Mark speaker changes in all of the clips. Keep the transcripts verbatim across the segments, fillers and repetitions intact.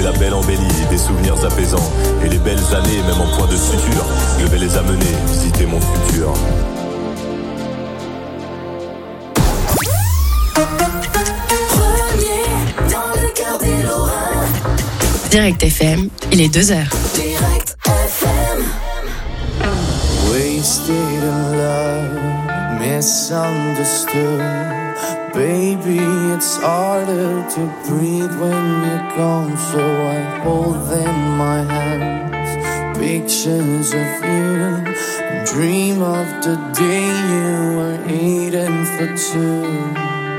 Speaker 1: la belle embellie, des souvenirs apaisants. Et les belles années, même en point de suture, je vais les amener visiter mon futur.
Speaker 2: Direct F M, il est deux heures.
Speaker 3: Direct F M.
Speaker 4: Wasted in love, misunderstood. Baby, it's harder to breathe when you're gone. So I hold in my hands pictures of you and dream of the day you were eating for two.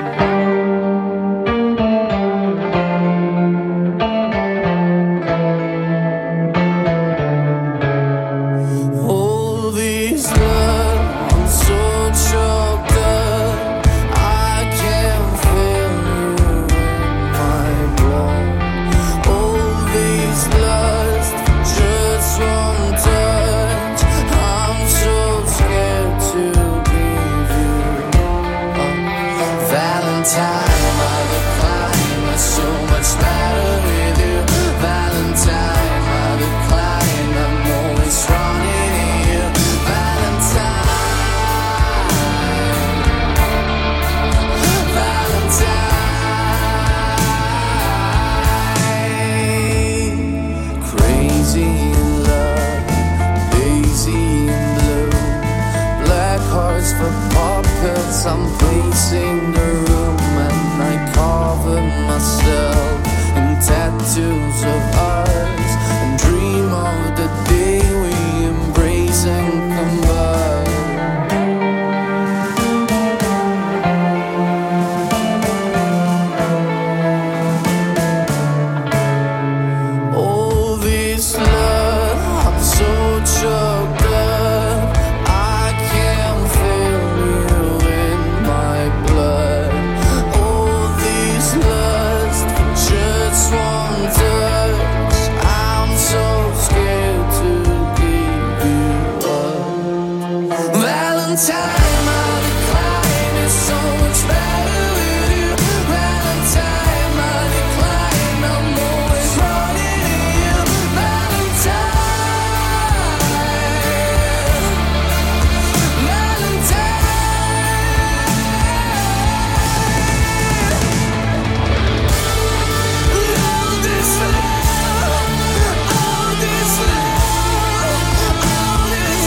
Speaker 4: I'm pacing the room and I cover myself in tattoos of ours and dream of the day we embrace and combine. Oh, this love, I'm so choked up, I can't feel you in my blood. Oh, this lust for just one touch, I'm so scared to give you up. Valentine, my decline is so much better with you. Valentine, my decline, I'm always running to you. Valentine, Valentine. All this love, all this love, all this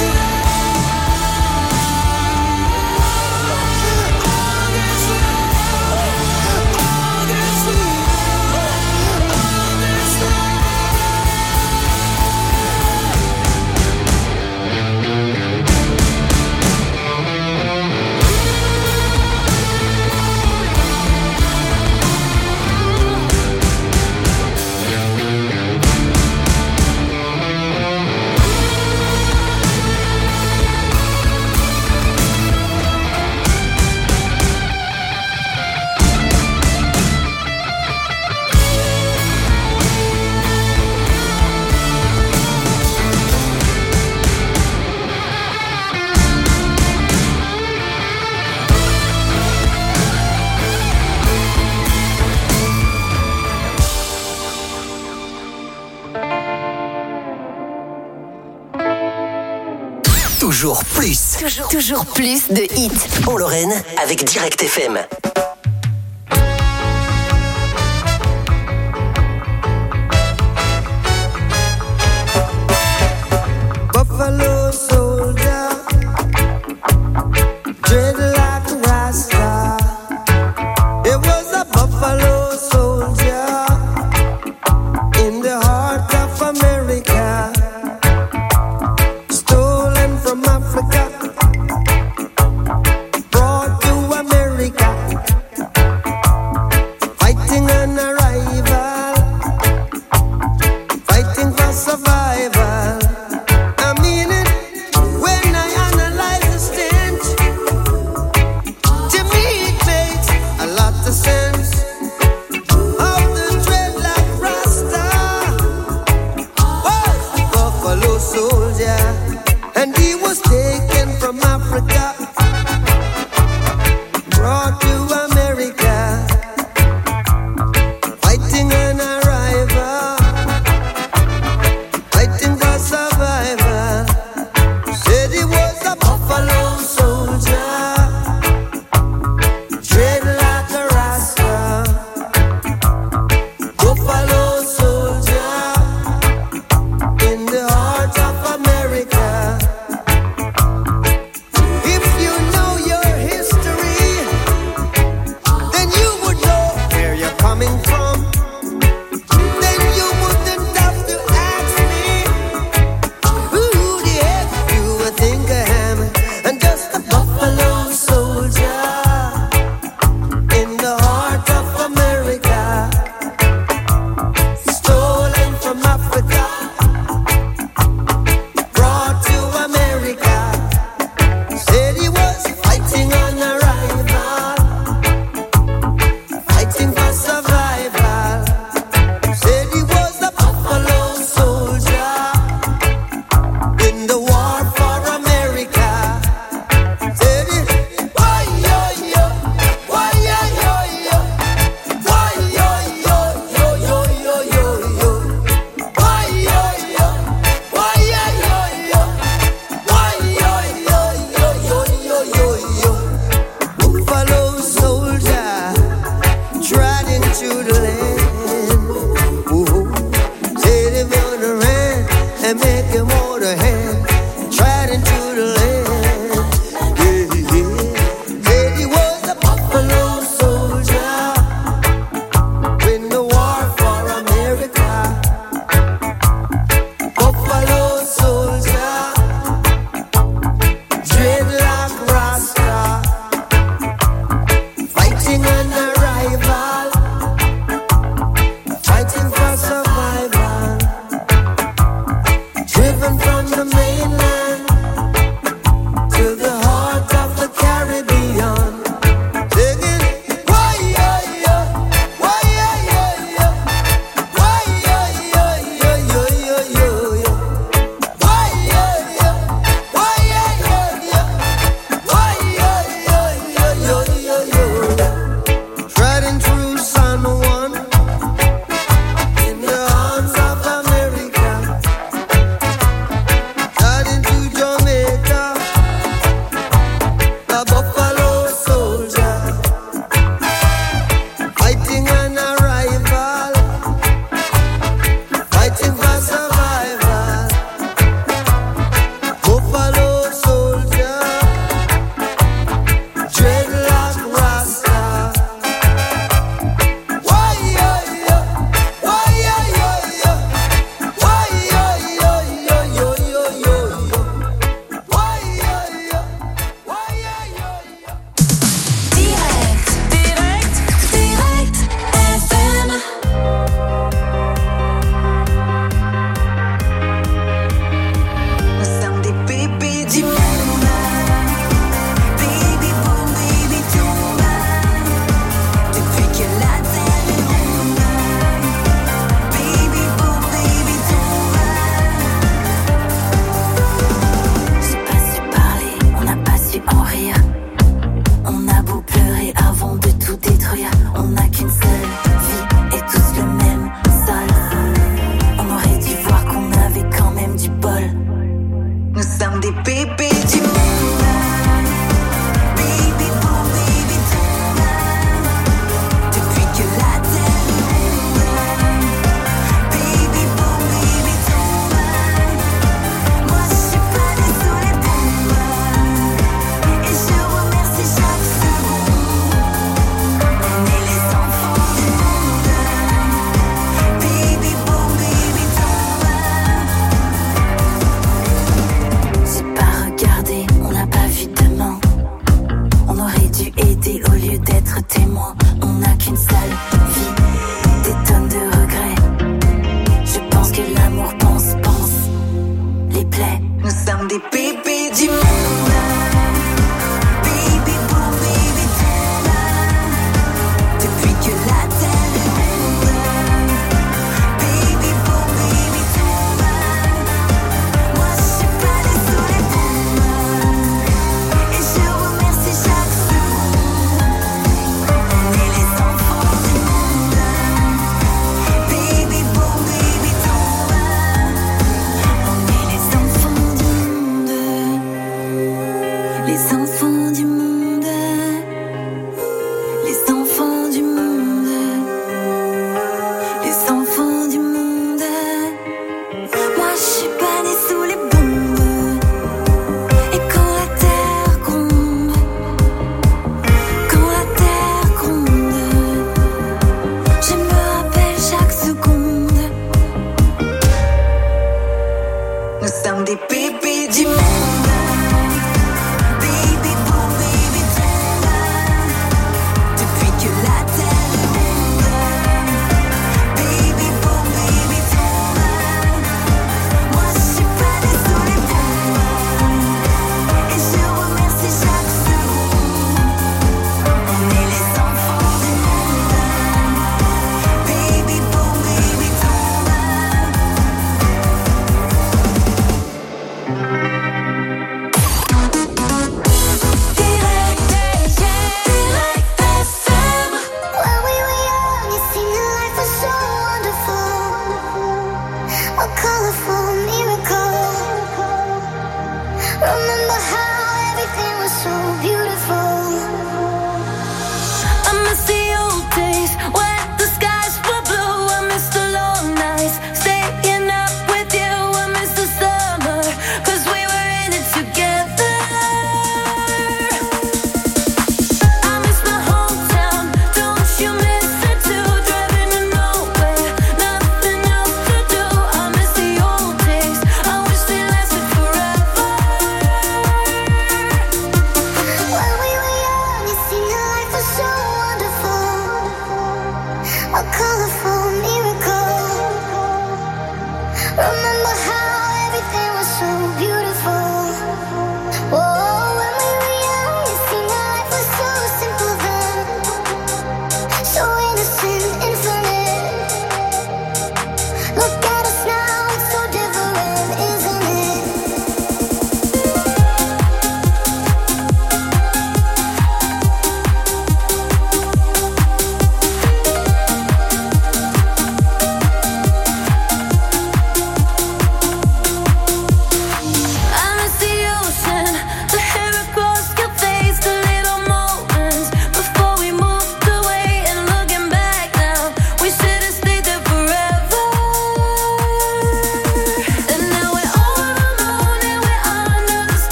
Speaker 5: Toujours plus.
Speaker 6: Toujours, toujours plus de hits.
Speaker 5: En Lorraine, avec Direct F M.
Speaker 4: Buffalo soldier, dread like a Rasta. It was a buffalo soldier in the heart of America, stolen from Africa, brought to America.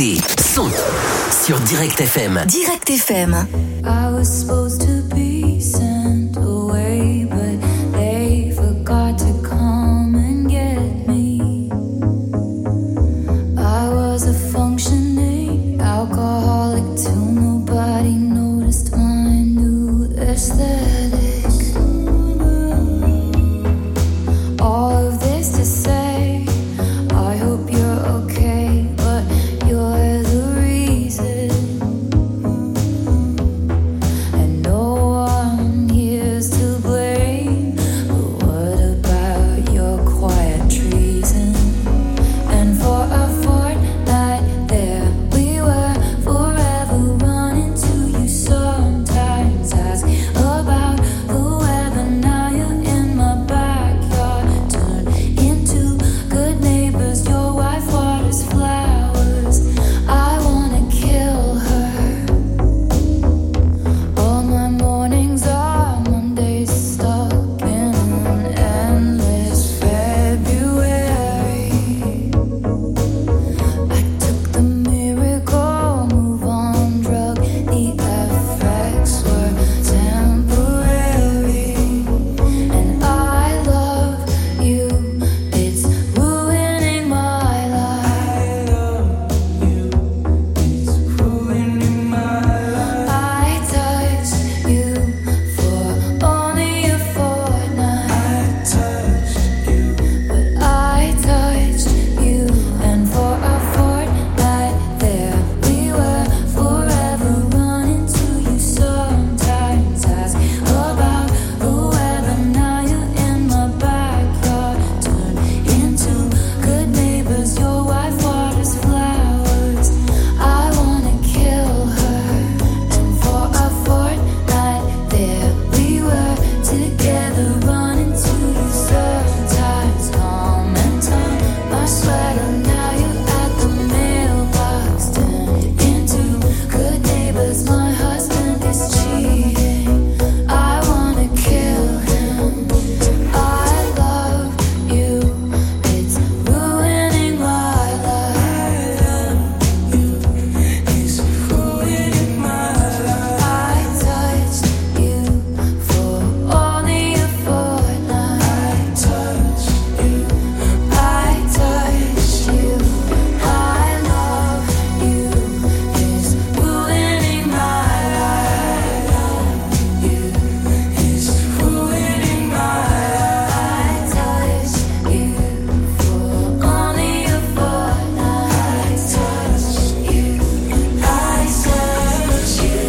Speaker 5: Côté son sur Direct F M.
Speaker 6: Direct F M.
Speaker 7: I was supposed to be sent away, but they forgot to come and get me. I was a functioning alcoholic till nobody noticed my new aesthetic. All of this to say, I hope you're okay, but you're the reason. And no one here's to blame, but what about your quiet treason? And for a fortnight there we were, forever running to you. Sometimes ask about the weather, now you're in my backyard. Turn into good neighbors, your wife waters flowers. I wanna kill her. All my mornings are Mondays, stuck in an endless February. I took the miracle move on drug, the effects were temporary. And I love you, it's ruining my life. I touched you for only a fortnight, but I touched you, and for a fortnight there we were, forever running to you. Sometimes ask about the weather, now you're in my backyard. Turn into good neighbors, your wife waters flowers. I wanna kill her. And for a fortnight there we were, together running to you. Sometimes calm and calm, my sweater, now you're at the mailbox. Turned into good neighbors, my husband is cheating. I wanna kill him. I love you, it's ruining my life. It's ruining my life. I touched you for only a fortnight. I touched you. I touched you. I love you, it's ruining my life. You, it's ruining my life. I touched you for only a fortnight. I touched you. I touched you.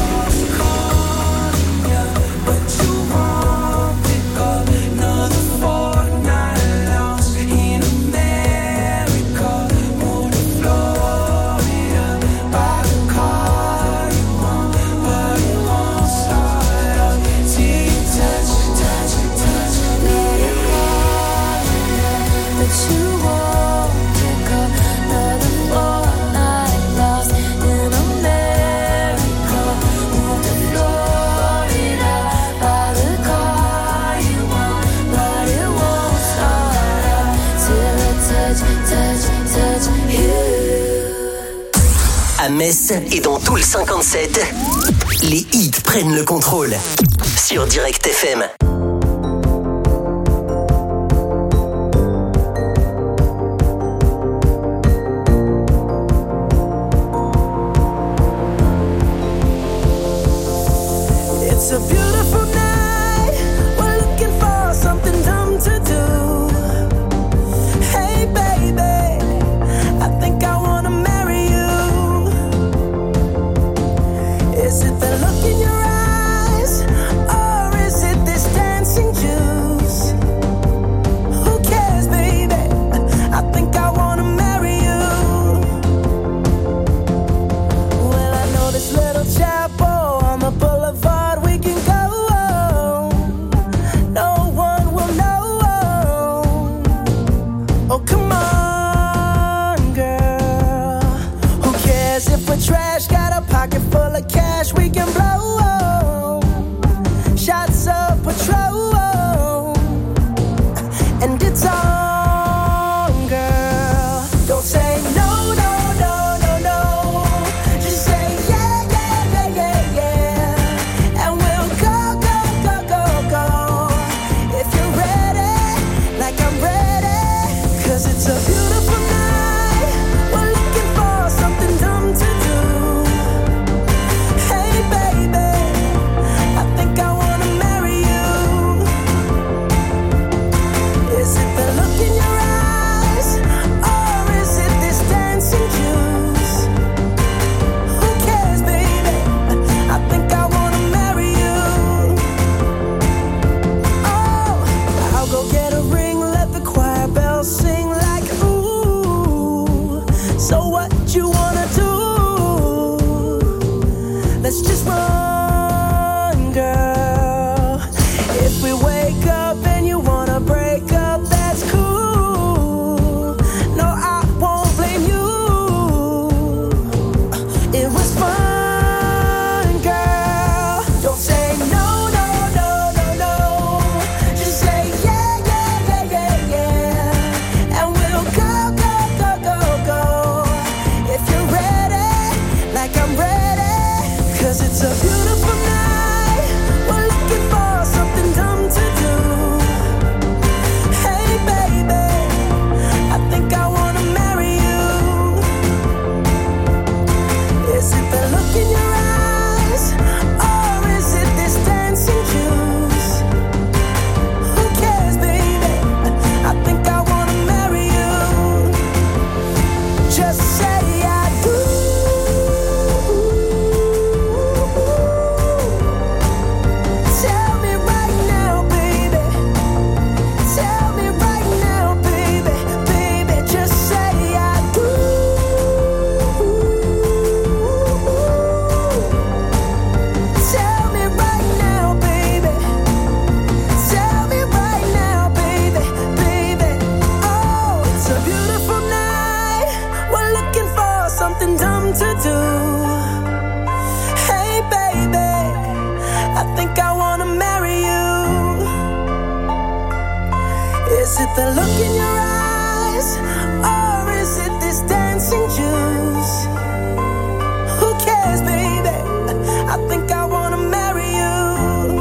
Speaker 7: But you won't pick up another fortnight lost in America. Moved to Florida, buy the car you want, but it won't start up till you touch, touch, touch. Let it fall, but you won't pick up another fortnight lost in America. Moved to Florida, buy the car you want, but it won't start up till I touch, touch, touch you.
Speaker 5: À Metz et dans tout le cinquante-sept, les hits prennent le contrôle sur Direct F M.
Speaker 4: It's a beautiful night. We're looking for something dumb to do. Hey, baby, I think I wanna marry you. Is it the look in your eyes, or is it this dancing juice? Who cares, baby? I think I wanna marry you. Well, I know this little chapel on the boulevard we can go. No one will know. Oh, come on, girl. Who cares if we're trash? Got a pocket full of cash we can blow. Shots of Patrol, and it's on, girl. Don't say no, no, no, no, no.
Speaker 7: Is it the look in your eyes, or is it this dancing juice? Who cares, baby? I think I wanna marry you.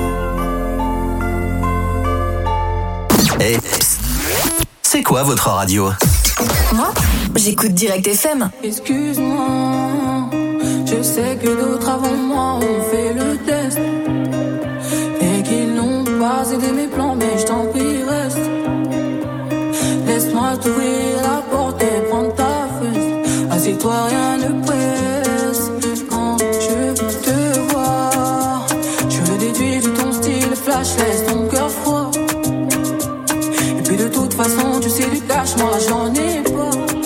Speaker 5: Hey, c'est quoi votre radio?
Speaker 6: Moi, j'écoute Direct F M.
Speaker 8: Excuse-moi, je sais que d'autres avant moi ont fait le test et qu'ils n'ont pas aidé mes plans, mais je t'en prie, reste. Laisse-moi t'ouvrir la porte et prendre ta fesse. Assieds-toi, rien ne presse. Quand je te vois, je le déduis de ton style flash, laisse ton cœur froid. Et puis de toute façon, tu sais du cash, moi j'en ai pas.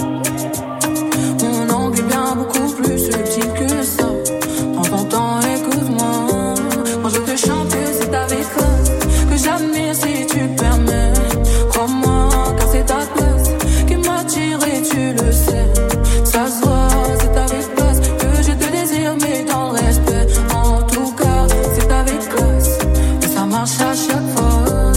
Speaker 8: Mon angle est bien beaucoup plus subtil que ça. Prends ton temps, écoute-moi. Quand je te chante, c'est avec classe que j'admire si tu permets. Crois-moi, car c'est ta classe qui m'attire et tu le sais. Ça se voit, c'est avec classe que je te désire, mais dans le respect. En tout cas, c'est avec classe et ça marche à chaque fois.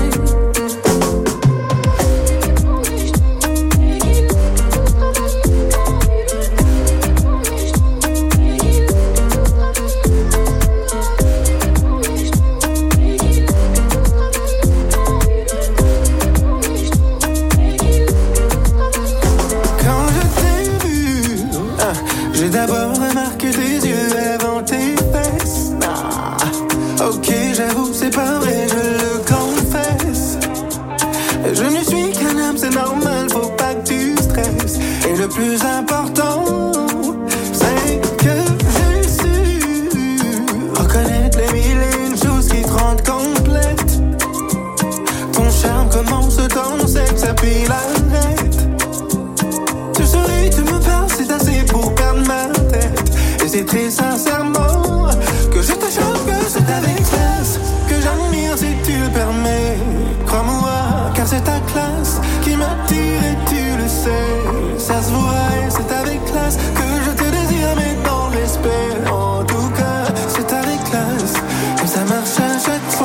Speaker 7: J'ai d'abord remarqué tes yeux avant tes fesses. Ah, ok, j'avoue, c'est pas vrai, je le confesse. Je ne suis qu'un homme, c'est normal, faut pas que tu stresses. Et le plus important, c'est que j'ai su reconnaître les mille et une choses qui te rendent complète. Ton charme commence dans sexe, puis l'arrête. Tu souris, tu me parles, c'est assez pour perdre ma tête. Et c'est très sincèrement que je te chante, que c'est avec classe que j'admire si tu le permets. Crois-moi, car c'est ta classe qui m'attire et tu le sais. Ça se voit et c'est avec classe que je te désire, mais dans le respect. En tout cas, c'est avec classe que ça marche à chaque fois.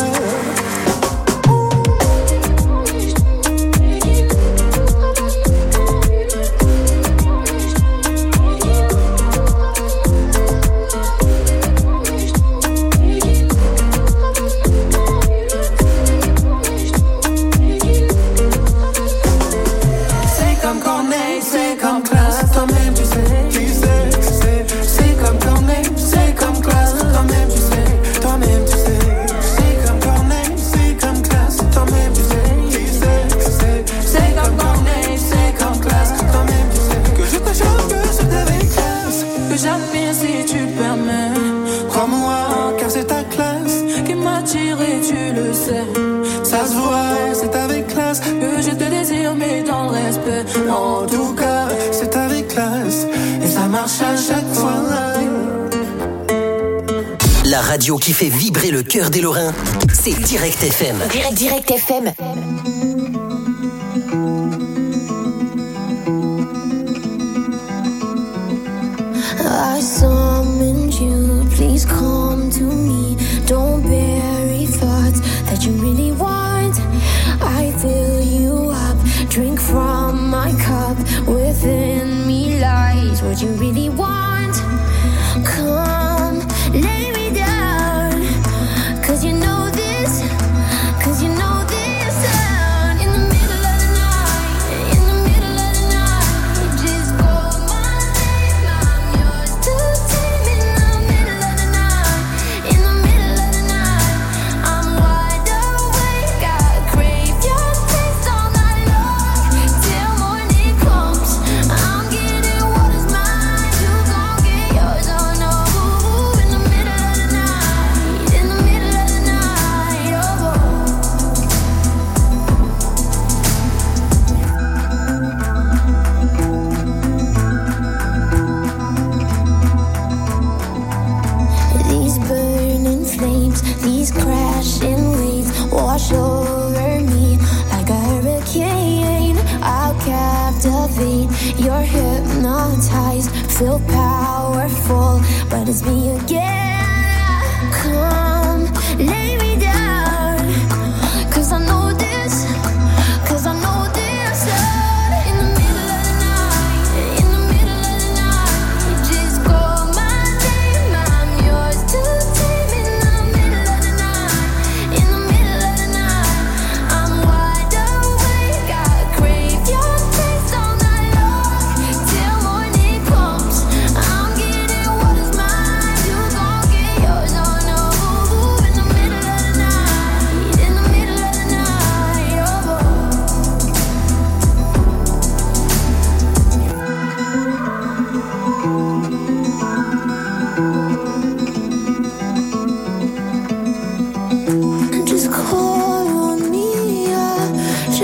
Speaker 7: Ça se voit, c'est avec classe que je te désire, mais dans le respect. En tout cas, c'est avec classe et ça marche à chaque fois.
Speaker 5: La radio qui fait vibrer le cœur des Lorrains, c'est Direct F M.
Speaker 6: Direct, Direct F M.
Speaker 9: I summoned you, please come to me. Don't bury thoughts that you really want. I fill you up, drink from my cup. Within me lies what you really want. Come, lay me down, cause you know this, cause you know this sound. In the middle of the night, in the middle of the night, just call my name, I'm yours to take. In the middle of the night, in the middle of the night, I'm wide awake, I crave your taste all night long. Till morning comes, I'm getting what is mine, you gon' get yours, oh no. In the middle of the night, in the middle of the night, oh. These burning flames, these crashing waves wash over me like a hurricane. I'll captivate, you're hypnotized, feel powerful, but it's me again. Come, lay me down, cause I know this, cause I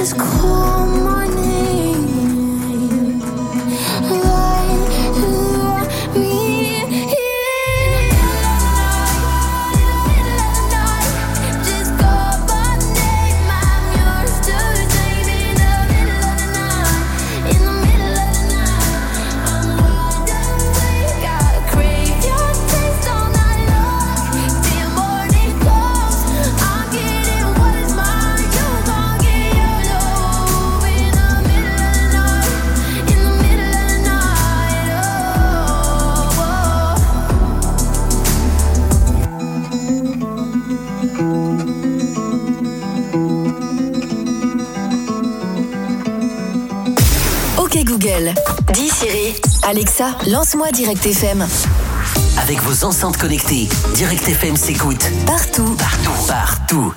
Speaker 9: just call my name. Let, let me in. Just call my name. I'm yours to take in the middle of the night. In the middle of the night, I'm wide awake. I crave your taste all night long. Till morning comes, I'm getting what is mine. You gon' get your love in the middle of the night. In the middle of the night, oh, oh.
Speaker 6: Ok Google, dis Siri, Alexa, lance-moi Direct F M.
Speaker 5: Avec vos enceintes connectées, Direct F M s'écoute
Speaker 6: Partout,
Speaker 5: partout, partout.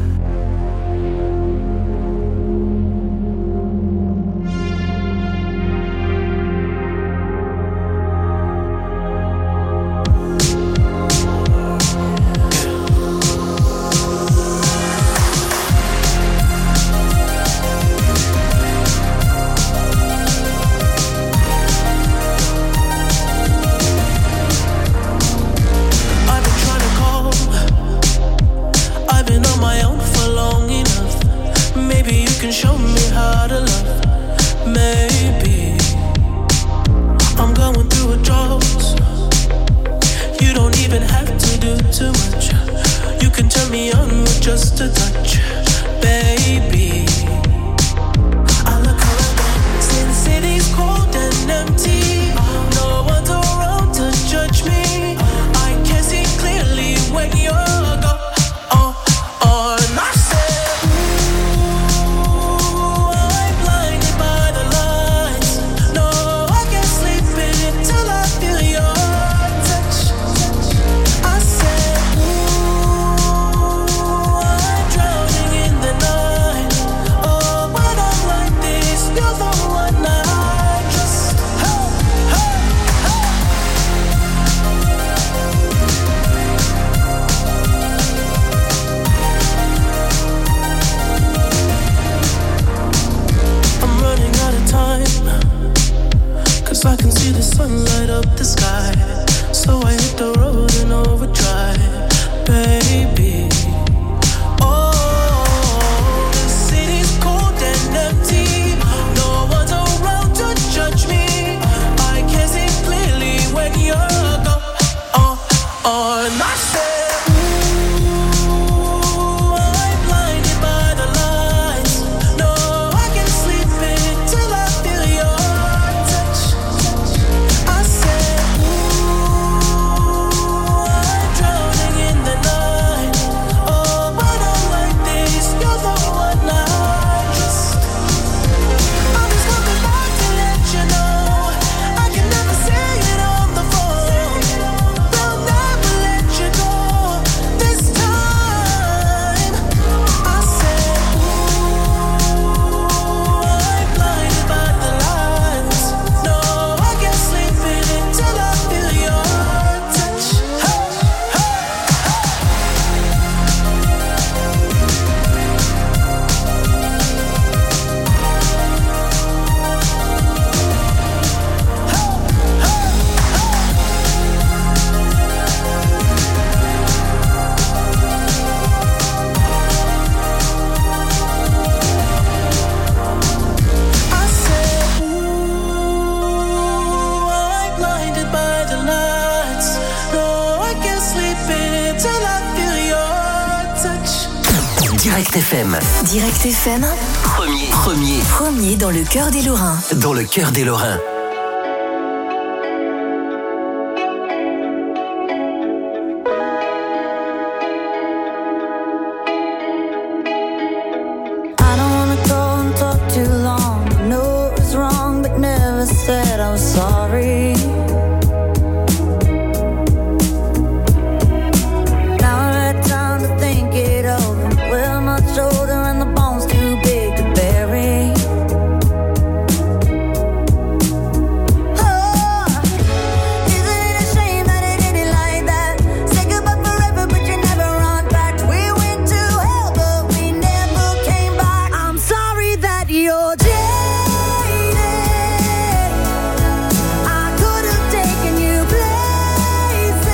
Speaker 7: I've been trying to call. I've been on my own for long enough. Maybe you can show me how to love. Maybe I'm going through a drought. You don't even have to do too much. You can turn me on with just a touch, baby. I look around since city's cold and empty. No one's around to judge me. I can see clearly when you're gone. Oh, oh, and I said, ooh, I'm blinded by the lights. No, I can't sleep until I feel your touch. I said, ooh, I'm drowning in the night. Oh, when I'm like this, you're the one I trust. Hey, hey, hey. I'm running out of time, 'cause I can see the sun light up the sky. So I hit the road in overdrive, baby. Oh, the city's cold and empty. No one's around to judge me. I can see clearly when you're gone. Oh, oh, and I said, ooh, I'm blinded by the lights. No, I can't sleep until I feel your touch. I said, ooh, I'm drowning in the night. Oh, when I'm like this, you're the one I trust. I'm just coming back to let you know I can never say it on the phone. They'll never let you go this time. I said, ooh, I'm blinded by the lights. No, I can't sleep until I feel your touch. Hey, hey, I said, ooh, I'm blinded by the lights. No, I can't sleep until I feel your touch.
Speaker 5: Direct F M,
Speaker 6: Direct F M,
Speaker 5: premier, premier,
Speaker 6: premier dans le cœur des Lorrains.
Speaker 5: dans le cœur des Lorrains.
Speaker 8: I don't wanna go and talk too long. I know it was wrong, but never said I was sorry. Now I've had time to think it over. Well, my shoulder and the bones too big to bury.
Speaker 10: that you're jaded. I could have taken you places.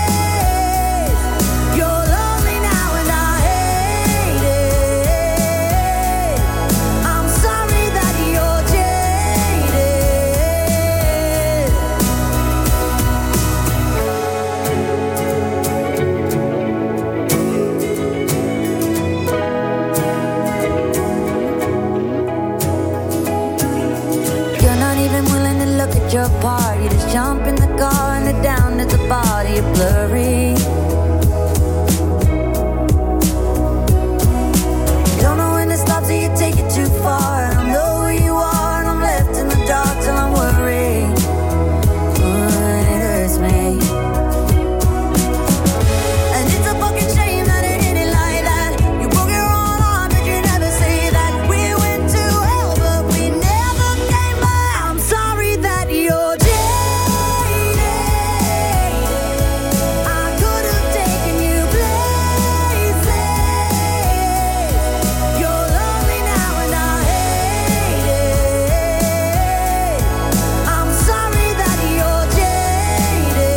Speaker 10: You're lonely now and I hate it. I'm sorry that you're your part, you just jump in the car and they're down at the body, you're blurry. You don't know when to stop, so you take it too far. I don't know who you are, and I'm left in the dark till I'm worried. Oh, it hurts me. And it's a fucking shame that it ended like that. You broke your own heart, but you never say that. We went to hell, but we never came back. I'm sorry that you're jaded. I could have taken you places. You're lonely now and I hate it. I'm sorry that you're jaded.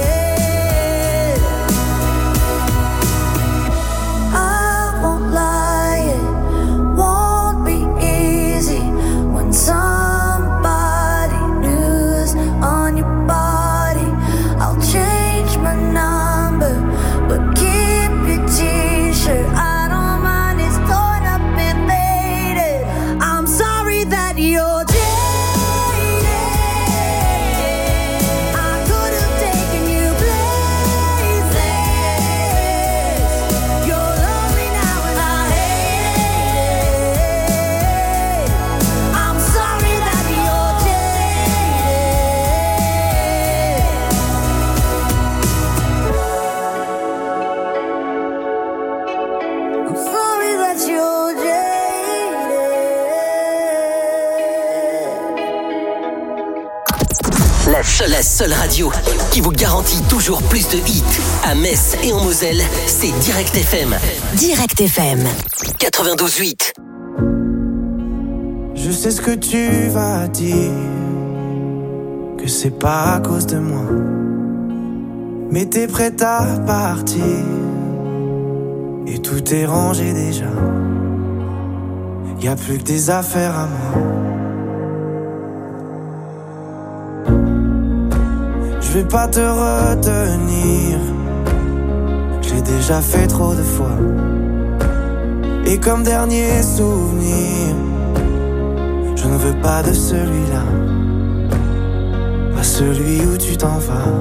Speaker 10: I won't lie, it won't be easy when somebody new's on your body. I'll change my number, but keep your t-shirt. I don't mind, it's torn up and faded. I'm sorry that you're jaded. I could have taken you places. You're lonely now and I hate it. I'm sorry that you're jaded. I'm sorry that you're jaded.
Speaker 5: La seule, la seule radio qui vous garantit toujours plus de hits à Metz et en Moselle, c'est Direct F M.
Speaker 6: Direct F M.
Speaker 5: quatre-vingt-douze huit.
Speaker 4: Je sais ce que tu vas dire, que c'est pas à cause de moi. Mais t'es prête à partir, et tout est rangé déjà. Y a plus que des affaires à moi. Je vais pas te retenir, je l'ai déjà fait trop de fois. Et comme dernier souvenir, je ne veux pas de celui-là, pas celui où tu t'en vas.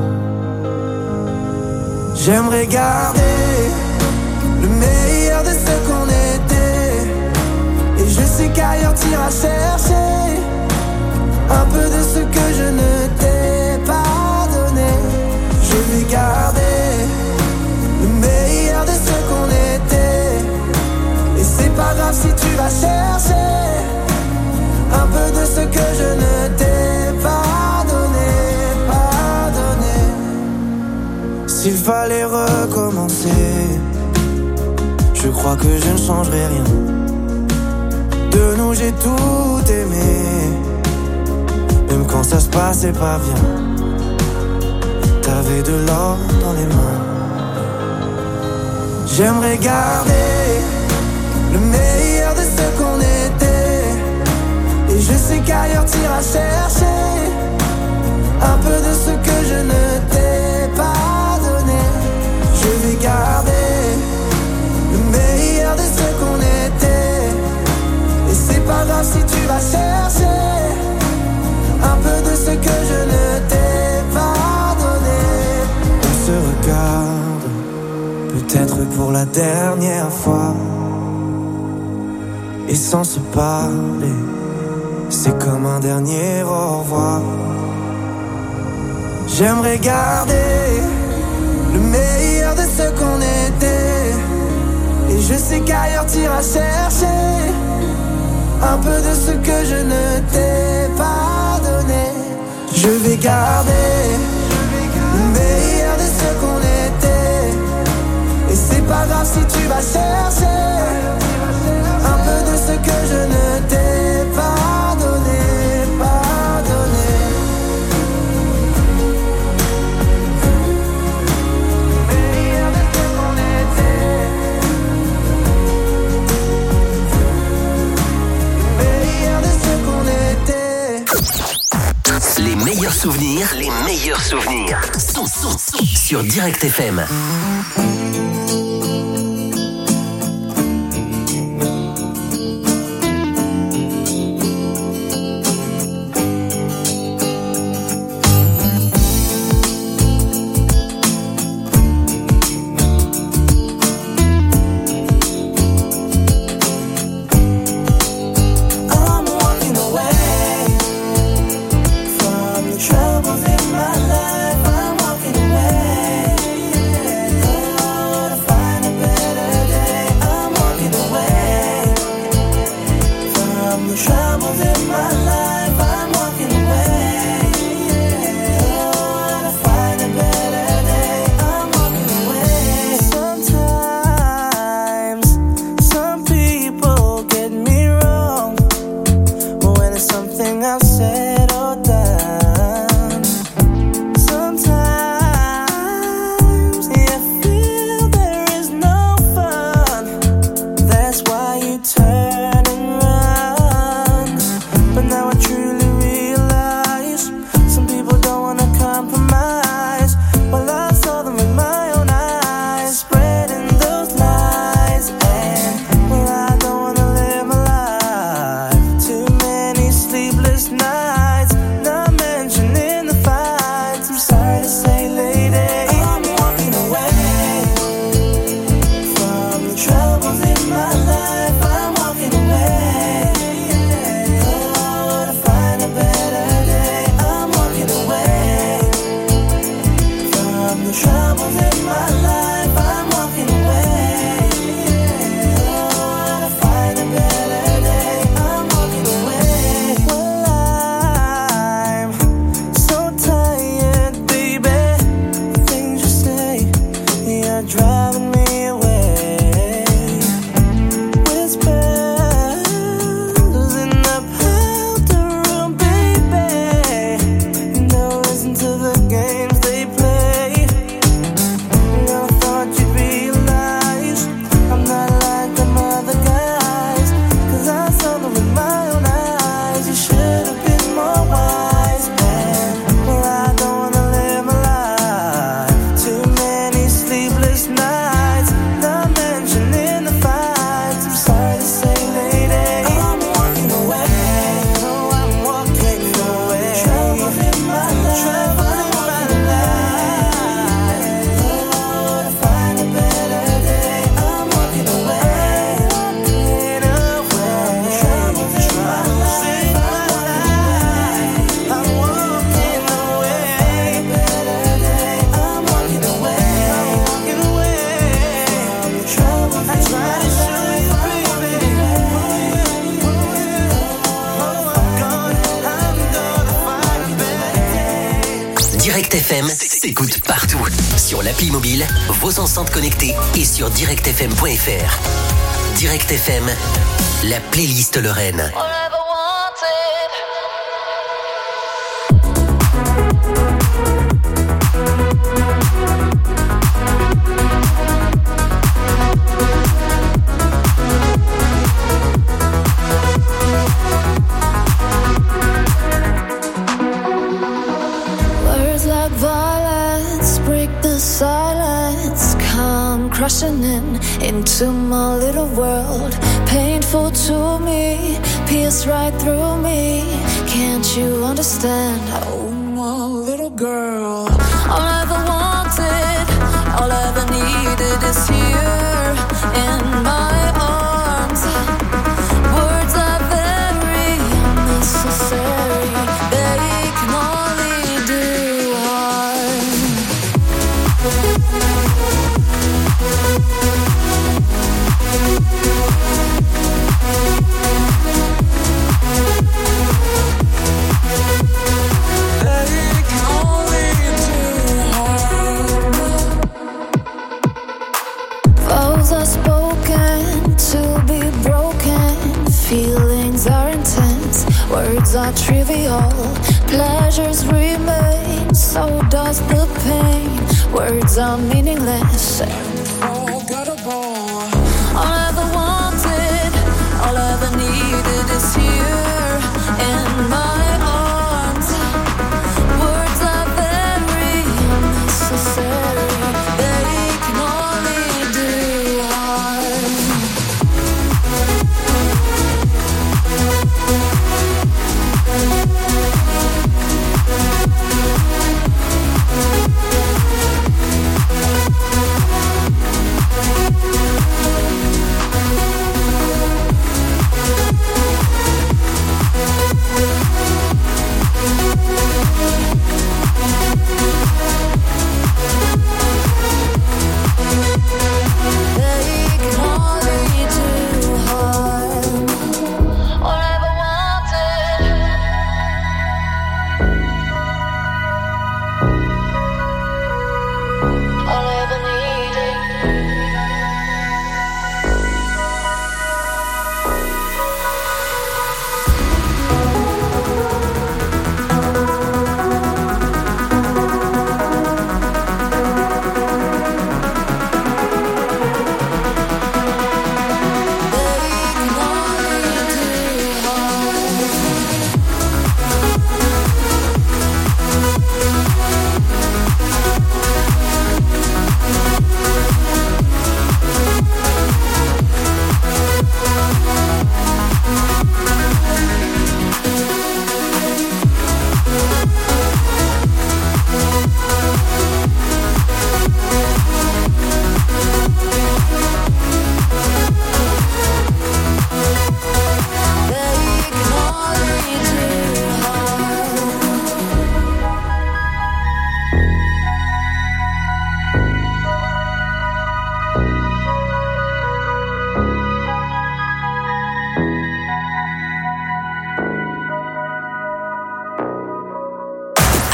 Speaker 4: J'aimerais garder le meilleur de ce qu'on était, et je sais qu'ailleurs t'iras chercher un peu de ce que je ne t'ai pas donné. Je vais garder le meilleur de ce qu'on était, et c'est pas grave si tu vas chercher un peu de ce que je ne t'ai pas donné, pas donné. S'il fallait recommencer, je crois que je ne changerai rien. De nous j'ai tout aimé, même quand ça se passait pas bien. T'avais de l'or dans les mains. J'aimerais garder le meilleur de ce qu'on était, et je sais qu'ailleurs t'iras chercher un peu de ce que je ne t'ai pas donné. Je vais garder le meilleur de ce qu'on était, et c'est pas grave si tu vas chercher un peu de ce que je ne t'ai pas donné. On se regarde, peut-être pour la dernière fois, et sans se parler, c'est comme un dernier au revoir. J'aimerais garder le meilleur de ce qu'on était, et je sais qu'ailleurs t'iras chercher un peu de ce que je ne t'ai pas donné. Je vais garder le meilleur de ce qu'on était, et c'est pas grave si tu vas chercher un peu de ce que je ne t'ai
Speaker 5: souvenirs, les meilleurs souvenirs. Son, son, son. Sur Direct F M. Direct F M s'écoute partout. Sur l'appli mobile, vos enceintes connectées et sur direct f m point f r. Direct F M, la playlist Lorraine.
Speaker 9: Crushing in into my little world, painful to me, pierce right through me. Can't you understand? Oh, my little girl. All I ever wanted, all I ever needed is here in my arms. Words are very unnecessary, they can only do harm. Vows are spoken to be broken. Feelings are intense, words are trivial. Pleasures remain, so does the pain. Words are meaningless and forgettable. All I ever wanted, all I ever needed is here in my arms. Words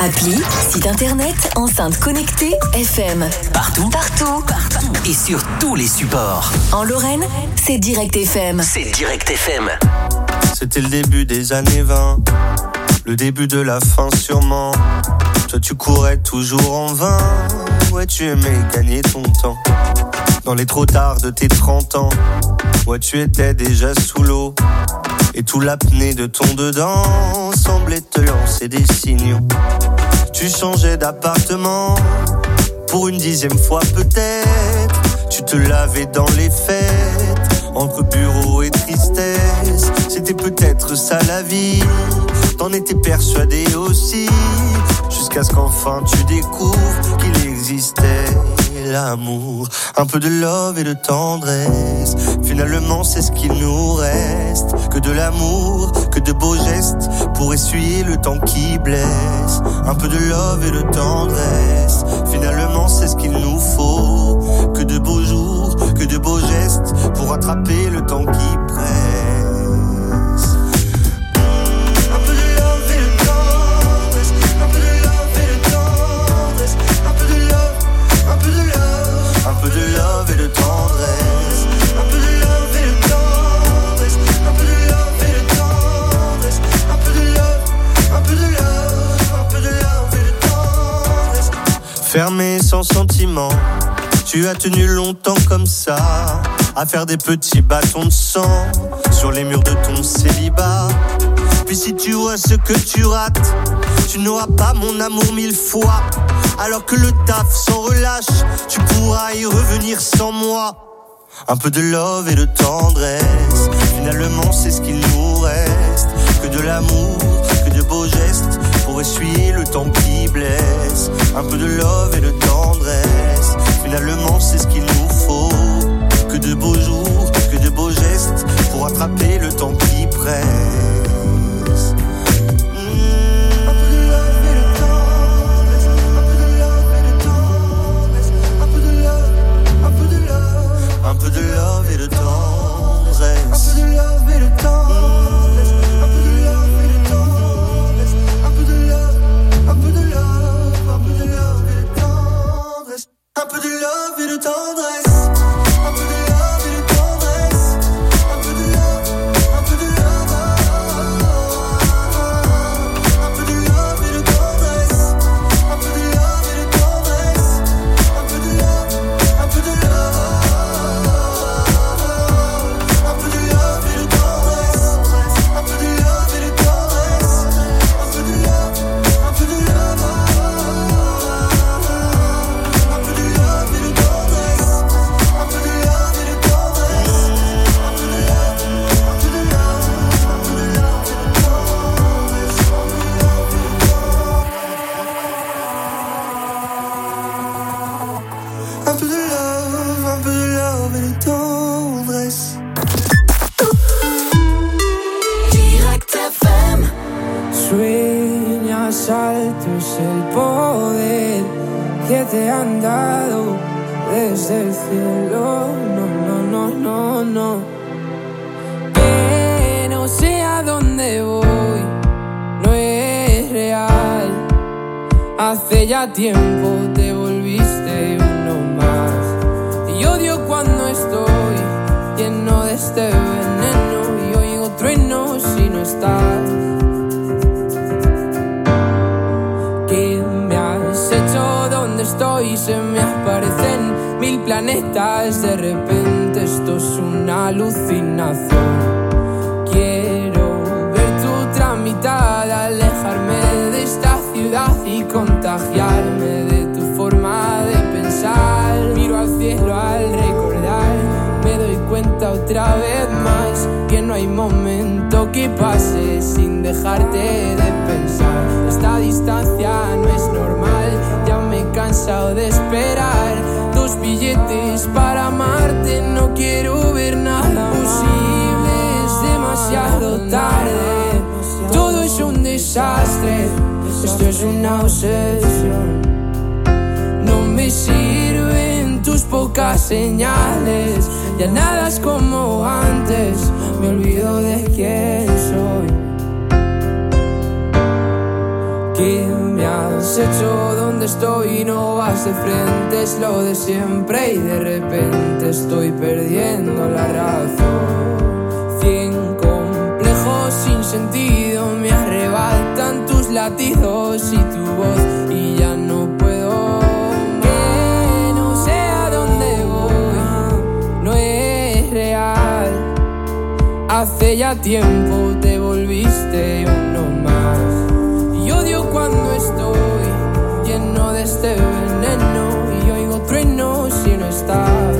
Speaker 6: Appli, site internet, enceinte connectée, F M.
Speaker 5: Partout,
Speaker 6: Partout,
Speaker 5: partout et sur tous les supports.
Speaker 6: En Lorraine, c'est Direct F M.
Speaker 5: C'est Direct F M.
Speaker 4: C'était le début des années vingt, le début de la fin sûrement. Toi tu courais toujours en vain, ouais tu aimais gagner ton temps. Dans les trop tard de tes trente ans, ouais tu étais déjà sous l'eau. Et tout l'apnée de ton dedans semblait te lancer des signaux. Tu changeais d'appartement pour une dixième fois peut-être. Tu te lavais dans les fêtes, entre bureau et tristesse. C'était peut-être ça la vie, t'en étais persuadé aussi. Jusqu'à ce qu'enfin tu découvres qu'il existait l'amour. Un peu de love et de tendresse, finalement c'est ce qu'il nous reste. Que de l'amour, que de beaux gestes pour essuyer le temps qui blesse. Un peu de love et de tendresse, finalement c'est ce qu'il nous faut. Que de beaux jours, que de beaux gestes pour attraper le temps qui presse. Un peu de love et de tendresse, un peu de love et de tendresse, un peu de love, un peu de love, un peu de love et de tendresse, un peu de love et de tendresse, un peu de love et de tendresse, un peu de love, un peu de love, un peu de love et de tendresse. Fermé sans sentiment, tu as tenu longtemps comme ça, à faire des petits bâtons de sang sur les murs de ton célibat. Puis si tu vois ce que tu rates, tu n'auras pas mon amour mille fois. Alors que le taf s'en relâche, tu pourras y revenir sans moi. Un peu de love et de tendresse, finalement c'est ce qu'il nous reste. Que de l'amour, que de beaux gestes pour essuyer le temps qui blesse. Un peu de love et de tendresse, finalement c'est ce qu'il nous faut. Que de beaux jours, que de beaux gestes pour attraper le temps qui presse. Mmh. Un peu de love et de tendresse, un peu de love et de tendresse, un peu de love, un peu de love, un peu de love et de tendresse, un peu de love et de tendresse, un peu de love et de tendresse, un peu de love, un peu de love, un peu de love et de tendresse, un peu de love et de tendresse.
Speaker 8: Altos el poder que te han dado desde el cielo. No, no, no, no, no. Que no sé a dónde voy, no es real. Hace ya tiempo te volviste uno más. Y odio cuando estoy lleno de este veneno y oigo truenos si no estás. Estoy, se me aparecen mil planetas. De repente esto es una alucinación. Quiero ver tu tramitada, alejarme de esta ciudad y contagiarme de tu forma de pensar. Miro al cielo al recordar, me doy cuenta otra vez más que no hay momento que pase sin dejarte de pensar. Esta distancia no es normal, ya me he cansado de esperar. Dos billetes para amarte, no quiero ver nada posible, es demasiado tarde. Todo es un desastre, esto es una obsesión. No me sirven tus pocas señales, ya nada es como antes, me olvido de quién soy. Que me has
Speaker 4: has hecho donde estoy y no vas de frente, es lo de siempre y de repente estoy perdiendo la razón. Cien complejos sin sentido me arrebatan tus latidos y tu voz y ya no puedo. Que no sé a dónde voy, no es real. Hace ya tiempo te volviste uno más. Y odio cuando estoy lleno de este veneno y oigo truenos si no estás.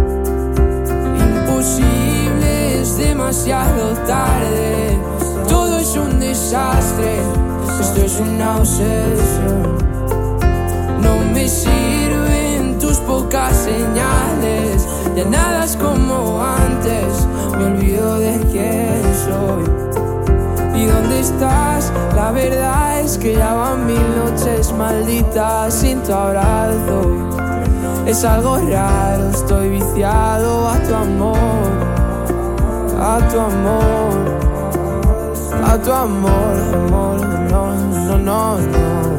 Speaker 4: Imposible, es demasiado tarde. Todo es un desastre, esto es una obsesión. No me sirven tus pocas señales, ya nada es como antes. Me olvido de quién soy y dónde estás. La verdad es que ya van mil noches malditas sin tu abrazo. Es algo raro, estoy viciado a tu amor, a tu amor, a tu amor, amor, no, no, no, no.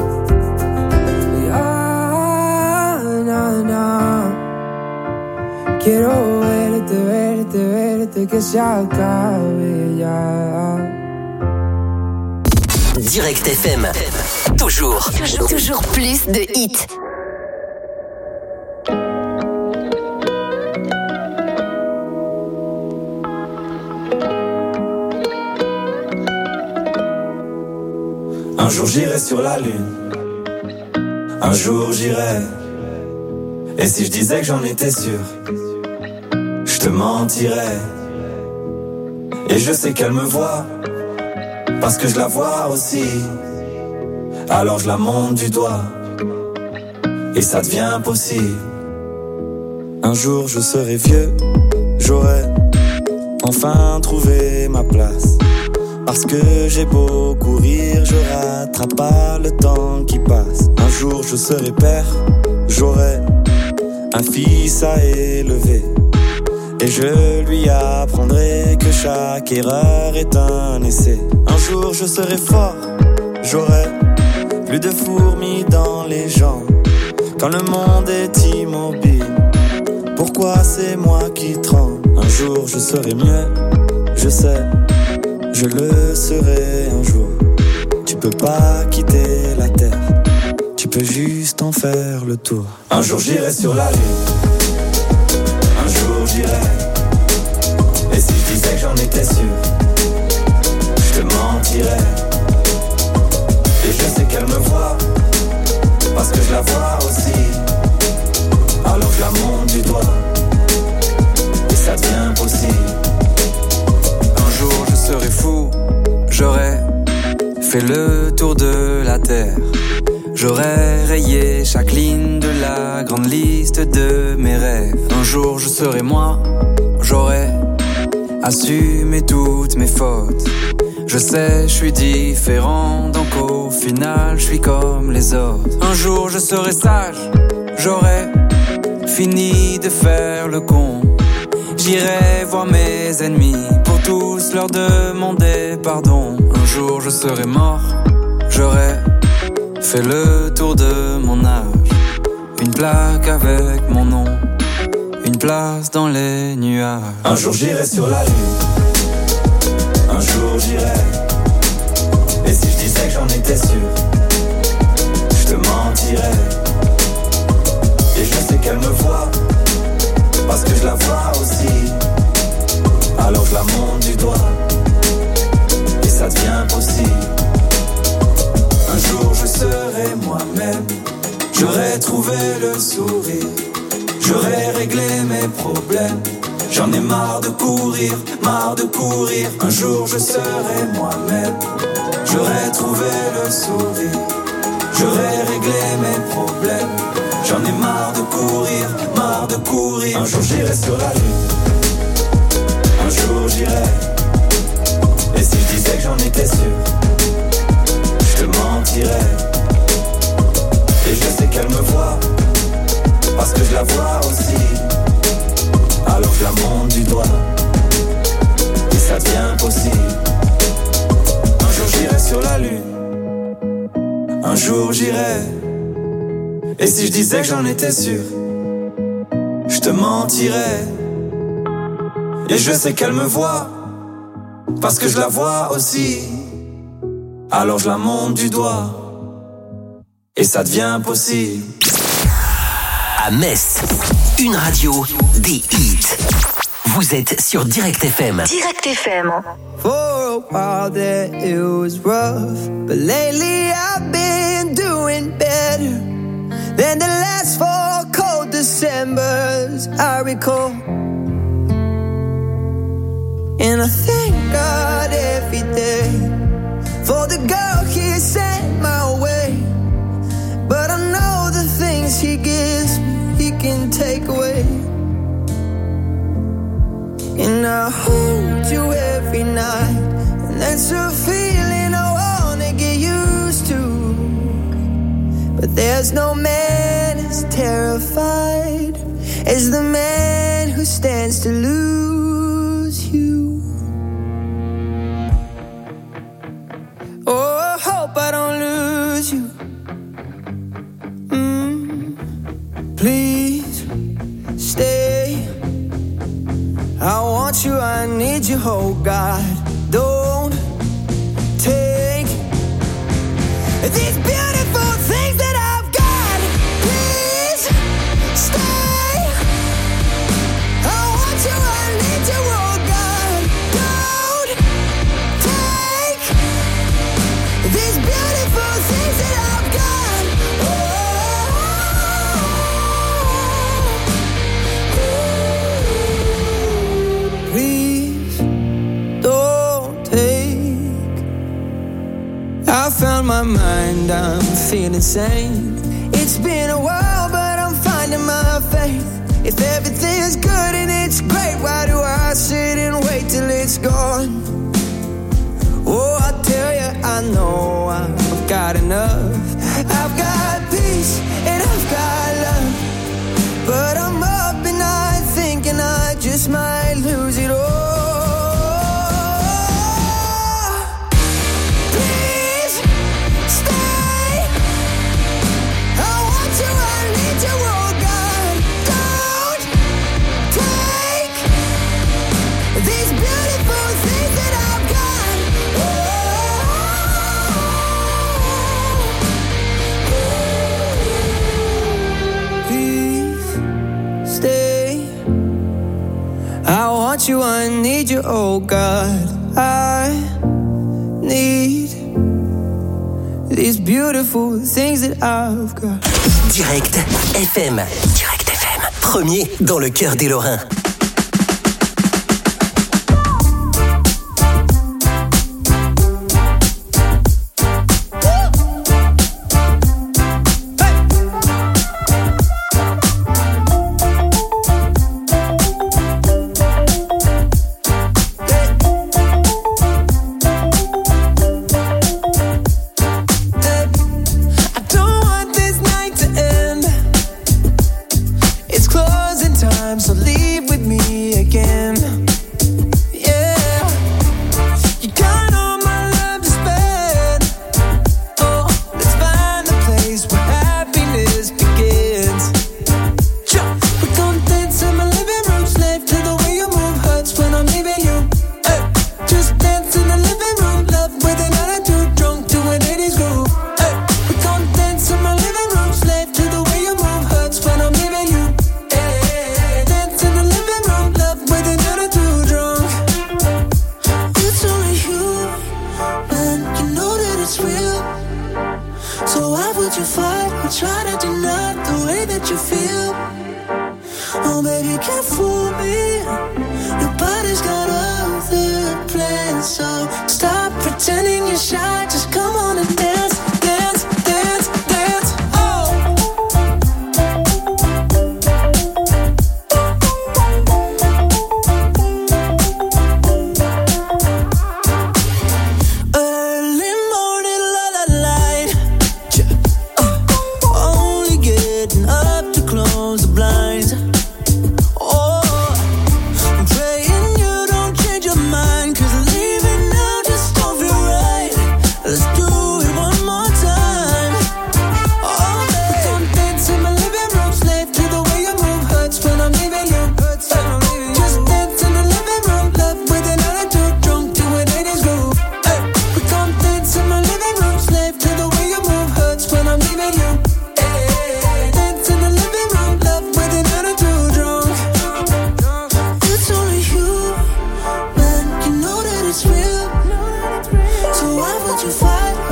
Speaker 4: Ya, na, na. Quiero verte, verte, verte, que se acabe ya.
Speaker 5: Direct F M, toujours,
Speaker 6: Toujours, toujours plus de hits.
Speaker 11: Un jour j'irai sur la lune, un jour j'irai. Et si je disais que j'en étais sûr, je te mentirais. Et je sais qu'elle me voit, parce que je la vois aussi. Alors je la monte du doigt, et ça devient possible. Un jour je serai vieux, j'aurai enfin trouvé ma place. Parce que j'ai beau courir, je rattrape pas le temps qui passe. Un jour je serai père, j'aurai un fils à élever. Et je lui apprendrai que chaque erreur est un essai. Un jour je serai fort, j'aurai plus de fourmis dans les jambes. Quand le monde est immobile, pourquoi c'est moi qui tremble? Un jour je serai mieux, je sais, je le serai un jour. Tu peux pas quitter la terre, tu peux juste en faire le tour. Un jour j'irai sur la lune, un jour j'irai. Et si je disais que j'en étais sûr, je te mentirais. Et je sais qu'elle me voit, parce que je la vois aussi. Alors je la monte du doigt, et ça devient possible. Un jour je serai fou, j'aurai fait le tour de la terre. J'aurais rayé chaque ligne de la grande liste de mes rêves. Un jour je serai moi, j'aurais assumé toutes mes fautes. Je sais, je suis différent, donc au final je suis comme les autres. Un jour je serai sage, j'aurais fini de faire le con. J'irai voir mes ennemis pour tous leur demander pardon. Un jour je serai mort, j'aurais fait le tour de mon âge. Une plaque avec mon nom, une place dans les nuages. Un jour j'irai sur la lune, un jour j'irai. Et si je disais que j'en étais sûr, je te mentirais. Et je sais qu'elle me voit, parce que je la vois aussi. Alors je la monte du doigt, et ça devient possible. Un jour je serai moi-même, j'aurai trouvé le sourire, j'aurai réglé mes problèmes. J'en ai marre de courir, marre de courir. Un jour je serai moi-même, j'aurai trouvé le sourire, j'aurai réglé mes problèmes. J'en ai marre de courir, marre de courir. Un jour j'irai sur la lune, un jour j'irai. Et si je disais que j'en étais sûr, je te mentirais. Et je sais qu'elle me voit, parce que je la vois aussi. Alors je la monte du doigt, et ça devient possible. Un jour j'irai sur la lune, un jour j'irai. Et si je disais que j'en étais sûr, je te mentirais. Et je sais qu'elle me voit, parce que je la vois aussi. Alors je la monte du doigt, et ça devient possible.
Speaker 5: À Metz, une radio, des hits. Vous êtes sur Direct F M.
Speaker 6: Direct F M.
Speaker 12: For a while there it was rough, but lately I've been doing better than the last four cold Decembers I recall. And I thank God every day for the girl He sent my way. But I know the things He gives me, He can take away. And I hold you every night, and that's a feeling I wanna get used to. But there's no man as terrified as the man who stands to lose you. Oh, I hope I don't lose you. Mm, please stay. I want you, I need you, oh God. Don't take these beautiful things that I've got. Please stay. I want you, I need you, oh God. Don't take these beautiful things that I've got. Oh, please don't take. I found my mind, I'm feeling sane. It's been a while, but I'm finding my faith. If everything's good and it's great, why do I sit and wait till it's gone? Oh, I tell you, I know I've got enough. I've got peace and I've got love, but I'm up and I thinking I just might lose it all. Please stay. I want you, I need you, oh God. Don't take these beautiful things that I've got. Please stay. I want you, I need you, oh God. I need these beautiful things that I've got.
Speaker 5: Direct F M. Direct F M. Premier dans le cœur des Lorrains.
Speaker 12: I don't want this night to end. It's closing time, so leave with me again. Yeah, you got all my love to spend. Oh, let's find a place where happiness begins. Sure. We gon' dance in my living room, slave to the way you move. Hurts when I'm leaving you. Hey, just dance in the living room, love with an attitude, drunk to an eighties groove. Hey, we gon' dance in my living room, slave to the way you move. Hurts when I'm leaving you. Hey, dance in the living room, love with an attitude, drunk. It's only you, man, you know that it's real. So why would you fight or try to deny the way that you feel? Oh, baby, you can't fool me. Your body's got other plans, so stop pretending you're shy. Just come on and dance, dance, dance, dance. Oh, early morning, la la light. Uh, only getting up to close the blinds. Oh,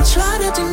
Speaker 12: try to deny